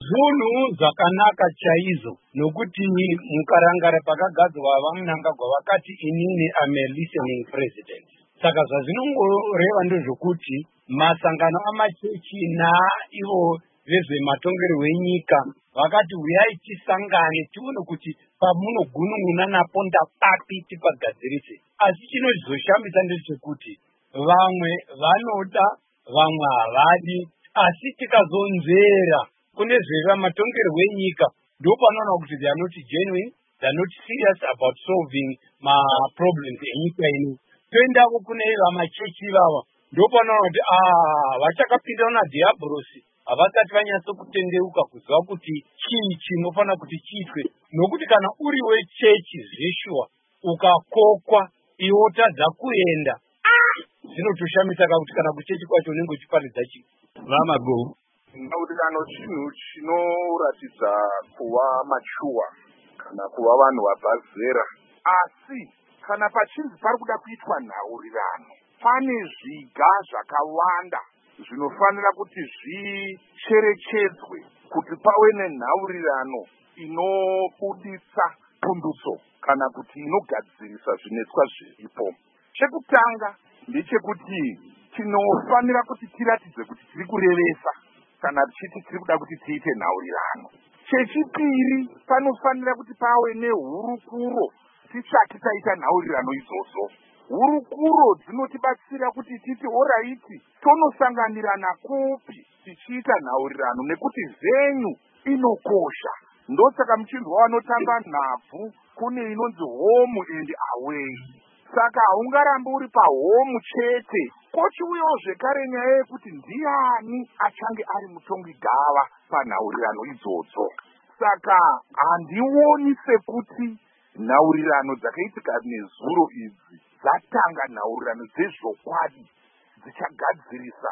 zunhu zvakanaka chaizvo nokuti mukarangara pakagadzwa vaMnangagwa vakati inini am a listening president. Saka zvazvinongoreva ndezvokuti masangano amachechi naivo vezvematongerwo enyika vakati huyai tisangane tione kuti pamunogunun'una napo ndapapi tipagadzirise. Asi chinozoshambisa ndechekuti vamwe vanoda vamwe havadi, asi tikazonzera kune zvevamatongerwo enyika ndopanoona kuti they are not genuine, they are not serious about solving problems enyika ino. Toendako kune vamachechi vava ndopanoona kuti vachakapindana nadiabhorosi havasati vanyatso kutendeuka kuziva kuti chii chinofanira kuti chiitwe, nokuti kana uri wechechi zveshuwa ukakokwa iwe utadza kuenda zvinotoshamisa kuti kana kuchechi kwacho unenge uchiparidza chii. Vamago Naurirano chinhu chinoratidza kuva machuwa kana kuva vanhu vabva zera, asi kana pachinzi pari kuda kuitwa nhaurirano pane zviga zvakawanda zvinofanira kuti zvicherechedzwe kuti pave nenhaurirano inobuditsa pundutso kana kuti inogadzirisa zvinetswa zviripo. Chekutanga ndechekuti tinofanira kuti tiratidze kuti tiri kurevesa kana tichiti tiri kuda kuti tiite nhaurirano. Chechipiri, panofanira kuti pave nehurukuro tisati taita nhaurirano idzodzo. Hurukuro dzinotibatsira kuti titi oraiti tonosanganirana kupi tichiita nhaurirano, nekuti venyu inokosha. Ndosaka muchinzwa vanotamba nhabvu kune inonzi home and away. Saka haungarambi uri pahome chete, kochiuyawo zvekare nyaya yekuti ndiani achange ari mutongi gava panhaurirano idzodzo. Saka handioni sekuti nhaurirano dzakaitika nezuro idzi dzatanga nhaurirano dzezvokwadi dzichagadzirisa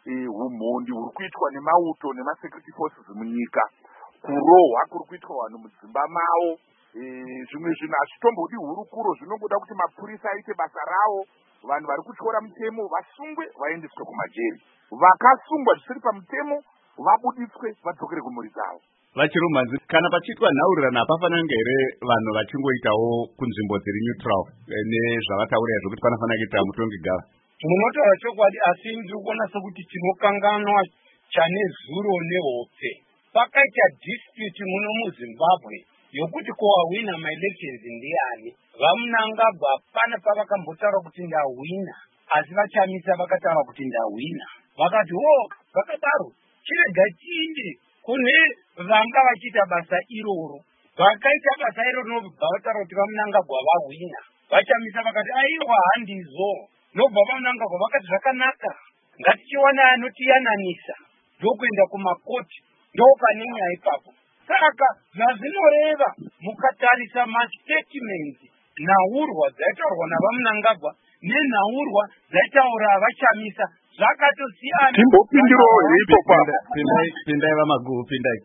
umhondi huri kuitwa nemauto nemasecurity forces munyika, kurohwa kuri kuitwa vanhu mudzimba mavo. Zvimwe zvinhu hazvitombodi hurukuro, zvinongoda kuti mapurisa aite basa ravo, vanhu vari kutyora mutemo vasungwe vaendeswe kumajeri, vakasungwa zvisiri pamutemo vabuditswe vadzokere kumhuri dzavo. Vachirumanzi, kana pachiitwa nhaurirano hapafanira kunge here vanhu vachingoitawo kunzvimbo dziri neutral nezvavataurira zvokuti panofanira kuita mutongi gava? Munotaura chokwadi, asi ndiri kuona sekuti tinokanganwa chane zuro nehope. Pakaita dispute muno muZimbabwe yokuti kowawina maelections ndiani. VaMnangagwa hapana pavakambotaura kuti ndahwina, asi vachamisa vakataura kuti ndahwina. Vakati vakadaro chirega chiinde kune vanga vachiita basa iroro. Vakaita basa iroro nobva vataura kuti vaMnangagwa vahwina, vachamisa vakati aiwa handizo. Nobva vaMnangagwa vakati zvakanaka, ngatichiwana anotiyananisa ndokuenda kumakoti, ndopane nyaya ipapo. Saka zvazvinoreva mukatarisa mastatement, nhaurwa dzaitaurwa navaMnangagwa nenhaurwa dzaitaura vachamisa zvakatosiyana. Timbopindirawo ipo papo. Pindai Vamago, pindai.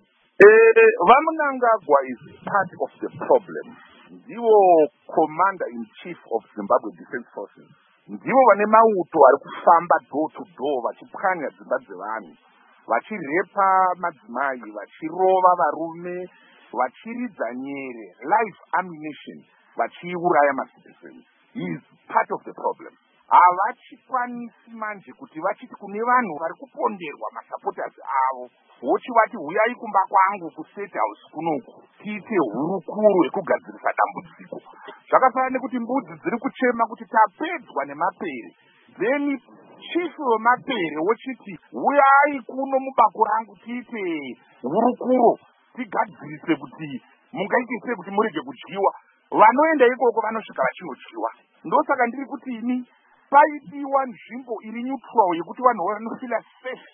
VaMnangagwa is part of the problem. Ndivo commander in chief of Zimbabwe Defense Forces. Ndivo vane mauto ari kufamba door to door vachipwanya dzimba dzevanhu, vachirepa madzimai, vachirova varume, vachiridza nyere, live ammunition, vachiuraya macitizens. He is part of the problem. Havachikwanisi manje kuti vachiti kune vanhu vari kuponderwa masupporters avo vochivati huyai kumba kwangu kustate house kunoku tiite hurukuro yekugadzirisa dambudziko. Zvakafanana nekuti mbudzi dziri kuchema kuti tapedzwa nemapere, then chifu wemapere wochiti huyai kuno mubako rangu tiite hurukuro tigadzirise kuti mungaite sei kuti murege kudyiwa. Vanoenda ikoko vanosvika vachinodyiwa. Ndosaka ndiri kuti ini paitiwa nzvimbo iri neutral yekuti vanhu vanofila safe